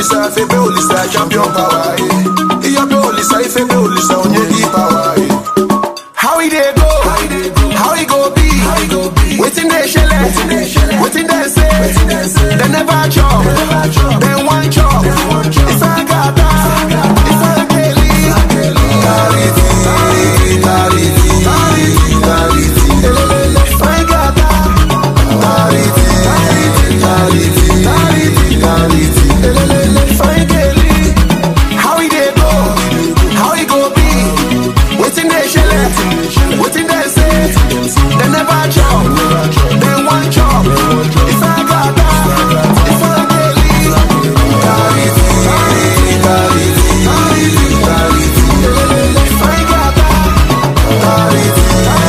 olisa, febe olisa, champion power. Iya be olisa, febe olisa, onye power. How he dey go? How he go be? Waiting they shell, waiting they say. They never chop, they want chop. If I got that, if I daily, clarity. If I got that, clarity. If I daily, how he dey go? How he go be? Waiting they shell, waiting they say. They never chop, they want chop. If I got that, if I daily, clarity. If I got that, clarity.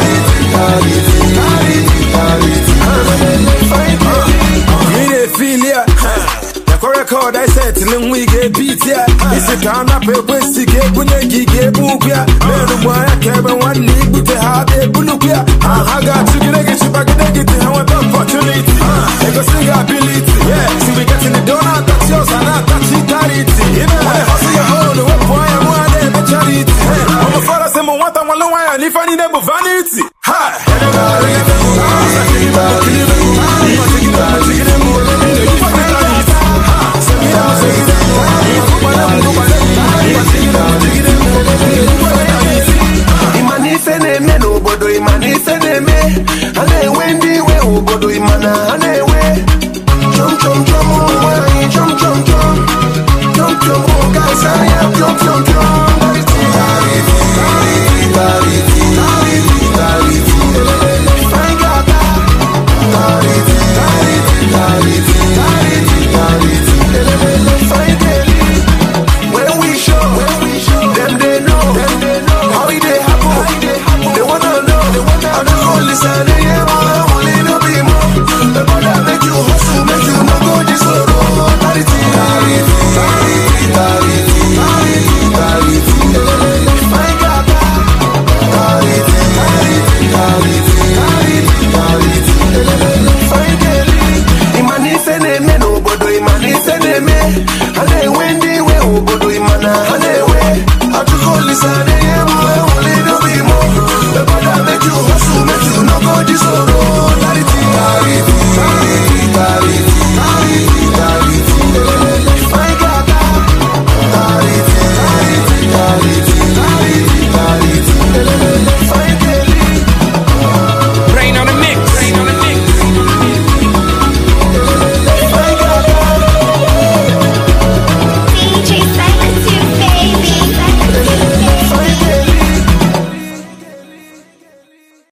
If I daily, feel ya. Record I said till we get beat ya. It's a town up a west to get when you get boopia. Man, why I came one league with the hard bulupia. I got to get you back and get the opportunity. I go sing ability. Yeah, see we get in the donut, that's yours and that's charity. You know, I hustle your own, what point I want to charity. I'm a father, some one time alone, and if I need them vanity. Ha! Jump,